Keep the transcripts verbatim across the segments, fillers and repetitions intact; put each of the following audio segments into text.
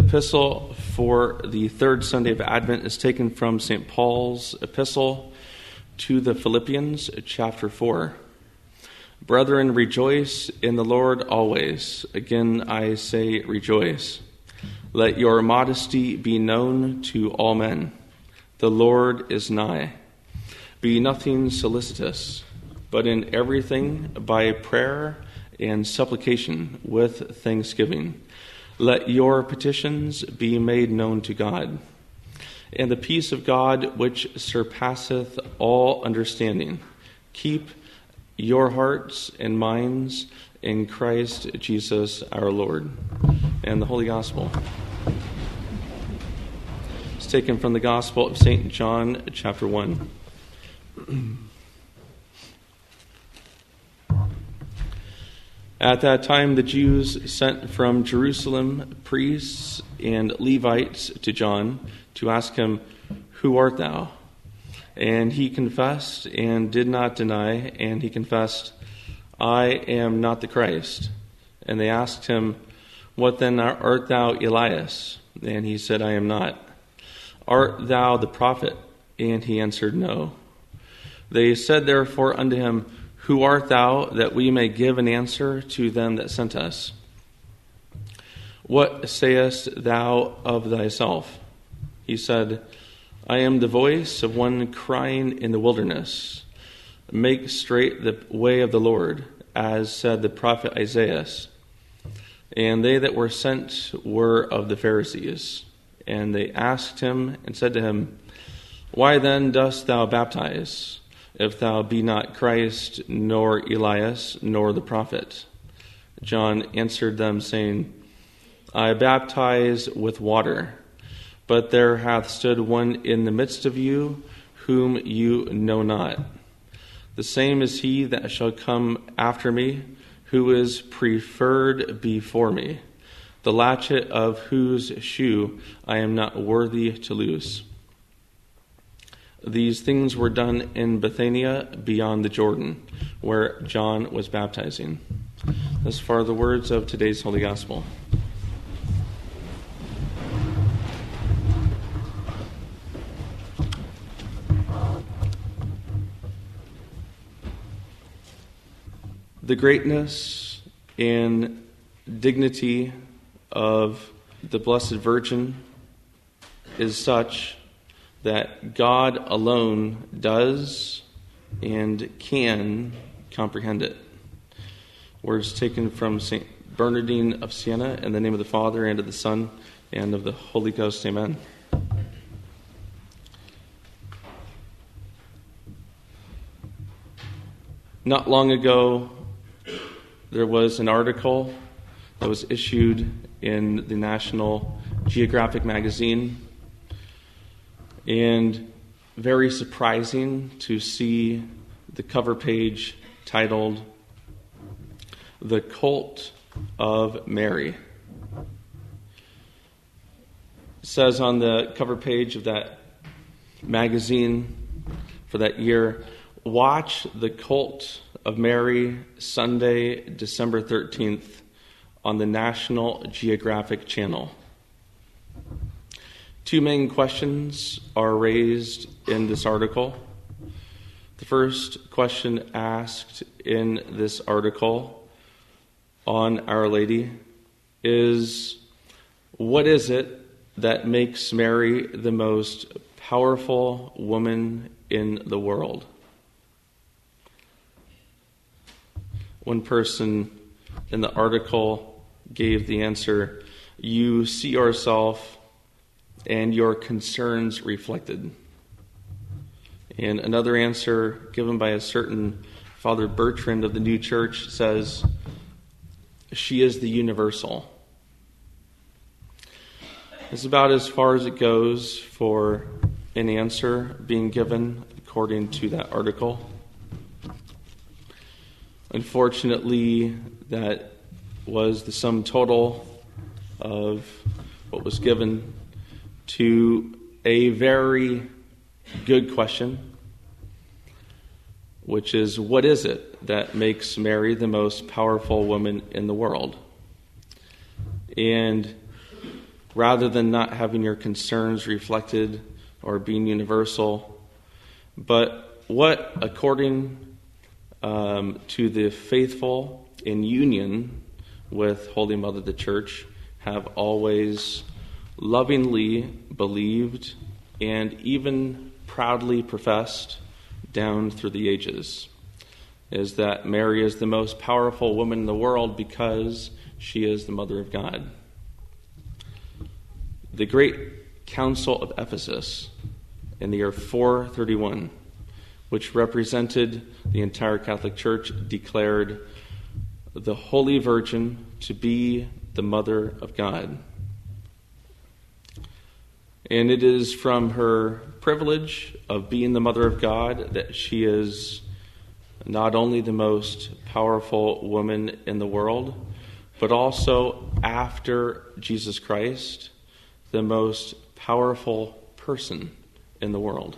epistle for the third Sunday of Advent is taken from Saint Paul's epistle to the Philippians, chapter four. Brethren, rejoice in the Lord always. Again, I say rejoice. Let your modesty be known to all men. The Lord is nigh. Be nothing solicitous, but in everything by prayer and supplication with thanksgiving. Let your petitions be made known to God. And the peace of God, which surpasseth all understanding, keep your hearts and minds in Christ Jesus our Lord. And the Holy Gospel is taken from the Gospel of Saint John, chapter one. At that time, the Jews sent from Jerusalem priests and Levites to John to ask him, "Who art thou?" And he confessed and did not deny, and he confessed, "I am not the Christ." And they asked him, "What then, art thou Elias?" And he said, "I am not." "Art thou the prophet?" And he answered, "No." They said therefore unto him, "Who art thou, that we may give an answer to them that sent us? What sayest thou of thyself?" He said, "I am the voice of one crying in the wilderness, make straight the way of the Lord, as said the prophet Isaiah." And they that were sent were of the Pharisees. And they asked him and said to him, "Why then dost thou baptize, if thou be not Christ, nor Elias, nor the prophet?" John answered them, saying, "I baptize with water, but there hath stood one in the midst of you, whom you know not. The same is he that shall come after me, who is preferred before me, the latchet of whose shoe I am not worthy to loose." These things were done in Bethania beyond the Jordan, where John was baptizing. Thus far the words of today's Holy Gospel. The greatness and dignity of the Blessed Virgin is such that God alone does and can comprehend it. Words taken from Saint Bernardine of Siena, in the name of the Father, and of the Son, and of the Holy Ghost. Amen. Not long ago, there was an article that was issued in the National Geographic magazine, and very surprising to see the cover page titled, "The Cult of Mary." It says on the cover page of that magazine for that year, "Watch the Cult of Mary Sunday, December thirteenth on the National Geographic Channel." Two main questions are raised in this article. The first question asked in this article on Our Lady is, what is it that makes Mary the most powerful woman in the world? One person in the article gave the answer, "You see yourself and your concerns reflected." And another answer given by a certain Father Bertrand of the New Church says, "She is the universal." It's about as far as it goes for an answer being given according to that article. Unfortunately, that was the sum total of what was given to a very good question, which is, what is it that makes Mary the most powerful woman in the world? And rather than not having your concerns reflected or being universal. But what, according um, to the faithful in union with Holy Mother the Church, have always lovingly believed and even proudly professed down through the ages, is that Mary is the most powerful woman in the world because she is the Mother of God. The Great Council of Ephesus in the year four thirty-one, which represented the entire Catholic Church, declared the Holy Virgin to be the Mother of God. And it is from her privilege of being the Mother of God that she is not only the most powerful woman in the world, but also, after Jesus Christ, the most powerful person in the world.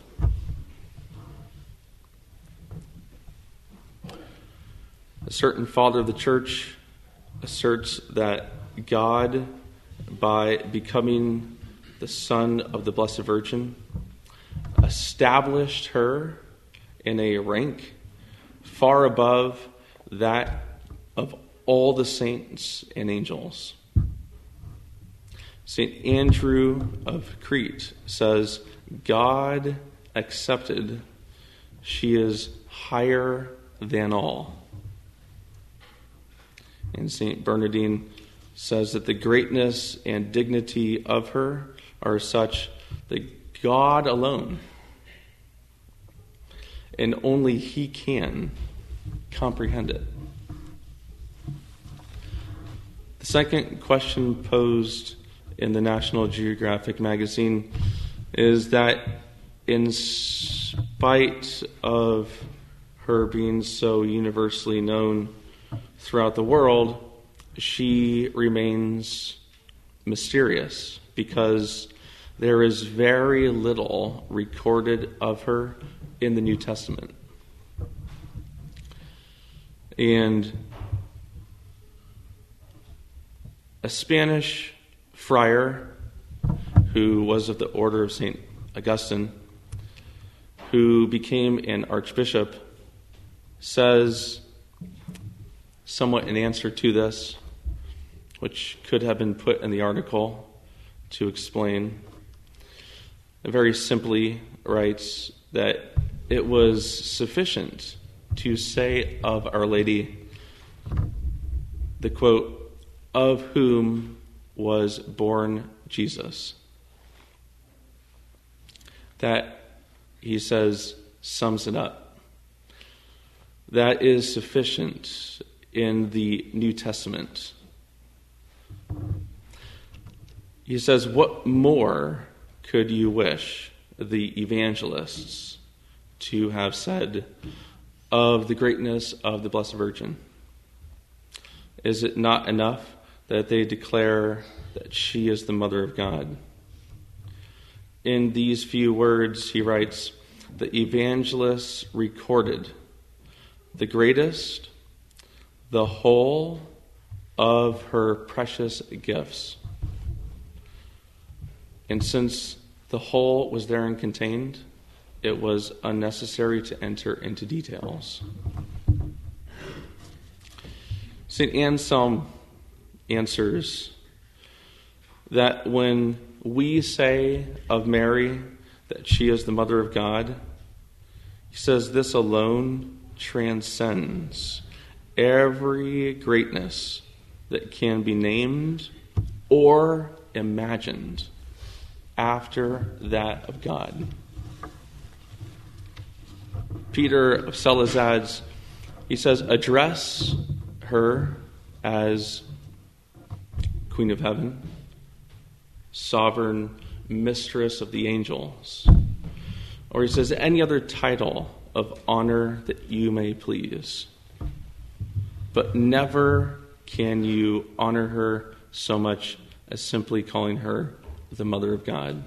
A certain father of the church asserts that God, by becoming the Son of the Blessed Virgin, established her in a rank far above that of all the saints and angels. Saint Andrew of Crete says, God accepted, she is higher than all. And Saint Bernardine says that the greatness and dignity of her are such that God alone, and only He can, comprehend it. The second question posed in the National Geographic magazine is that in spite of her being so universally known throughout the world, she remains mysterious because there is very little recorded of her in the New Testament. And a Spanish friar who was of the order of Saint Augustine, who became an archbishop, says, somewhat in answer to this, which could have been put in the article to explain, very simply writes that it was sufficient to say of Our Lady, the quote, of whom was born Jesus. That, he says, sums it up. That is sufficient in the New Testament. He says, what more could you wish the evangelists to have said of the greatness of the Blessed Virgin? Is it not enough that they declare that she is the Mother of God? In these few words, he writes, the evangelists recorded the greatest, the whole of her precious gifts. And since the whole was therein contained, it was unnecessary to enter into details. Saint Anselm answers that when we say of Mary that she is the Mother of God, he says this alone transcends every greatness that can be named or imagined after that of God. Peter of Celesades, he says, address her as Queen of Heaven, sovereign mistress of the angels. Or he says, any other title of honor that you may please. But never can you honor her so much as simply calling her the Mother of God.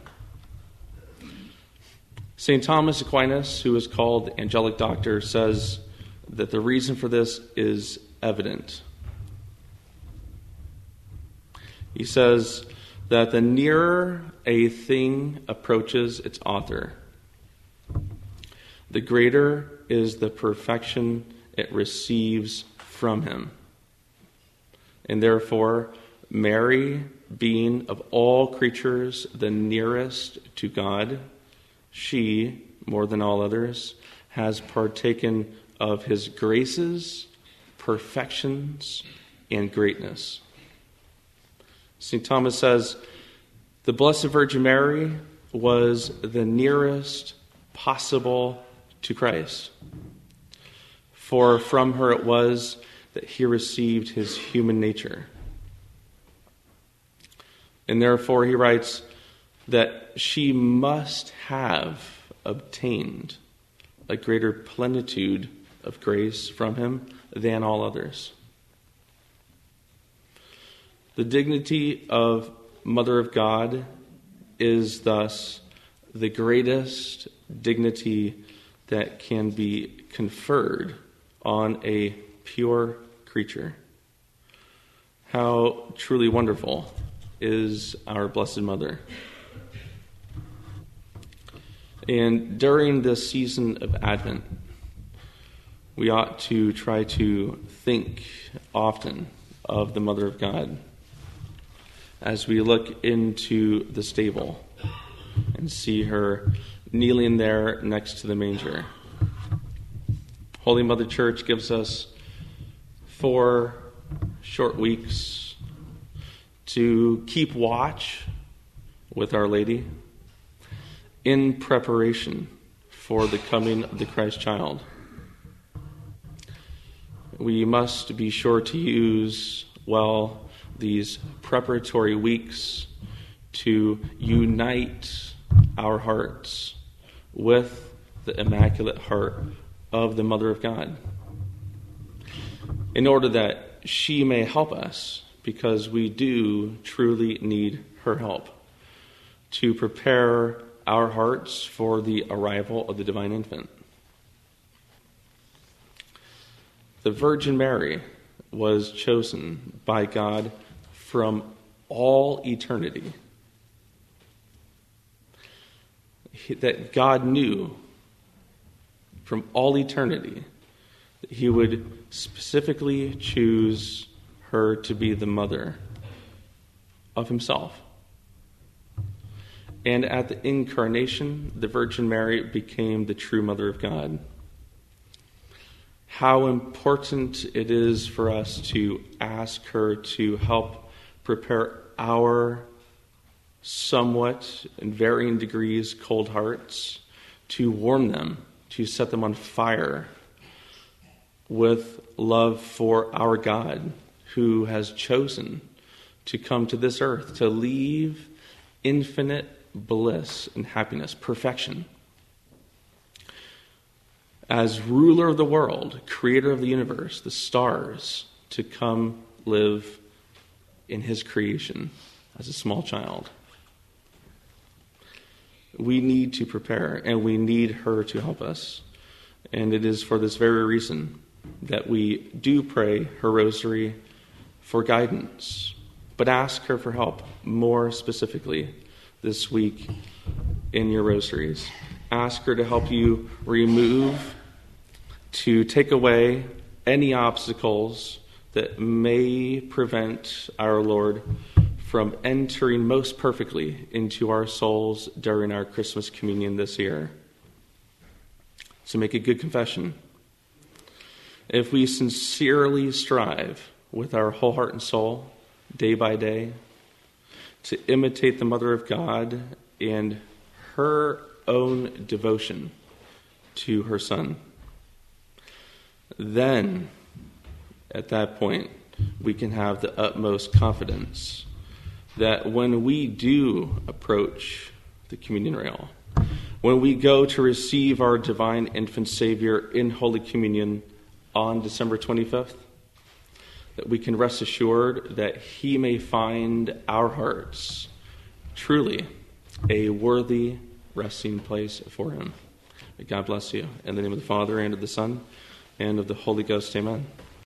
Saint Thomas Aquinas, who is called Angelic Doctor, says that the reason for this is evident. He says that the nearer a thing approaches its author, the greater is the perfection it receives from him. And therefore, Mary, being of all creatures the nearest to God, she, more than all others, has partaken of his graces, perfections, and greatness. Saint Thomas says, the Blessed Virgin Mary was the nearest possible to Christ, for from her it was that he received his human nature. And therefore he writes that she must have obtained a greater plenitude of grace from him than all others. The dignity of Mother of God is thus the greatest dignity that can be conferred on a pure creature. How truly wonderful is our Blessed Mother. And during this season of Advent, we ought to try to think often of the Mother of God as we look into the stable and see her kneeling there next to the manger. Holy Mother Church gives us four short weeks to keep watch with Our Lady in preparation for the coming of the Christ child. We must be sure to use, well, these preparatory weeks to unite our hearts with the Immaculate Heart of the Mother of God, in order that she may help us, because we do truly need her help, to prepare our hearts for the arrival of the divine infant. The Virgin Mary was chosen by God from all eternity. That God knew from all eternity that he would specifically choose her to be the mother of himself. And at the incarnation, the Virgin Mary became the true Mother of God. How important it is for us to ask her to help prepare our somewhat, in varying degrees, cold hearts, to warm them, to set them on fire with love for our God, who has chosen to come to this earth, to leave infinite bliss and happiness, perfection, as ruler of the world, creator of the universe, the stars, to come live in his creation as a small child. We need to prepare, and we need her to help us. And it is for this very reason that we do pray her rosary for guidance, but ask her for help more specifically this week in your rosaries. Ask her to help you remove, to take away any obstacles that may prevent our Lord from entering most perfectly into our souls during our Christmas communion this year. So make a good confession. If we sincerely strive with our whole heart and soul, day by day, to imitate the Mother of God and her own devotion to her Son, then at that point we can have the utmost confidence that when we do approach the communion rail, when we go to receive our divine infant Savior in Holy Communion on December twenty-fifth, that we can rest assured that he may find our hearts truly a worthy resting place for him. May God bless you. In the name of the Father, and of the Son, and of the Holy Ghost, amen.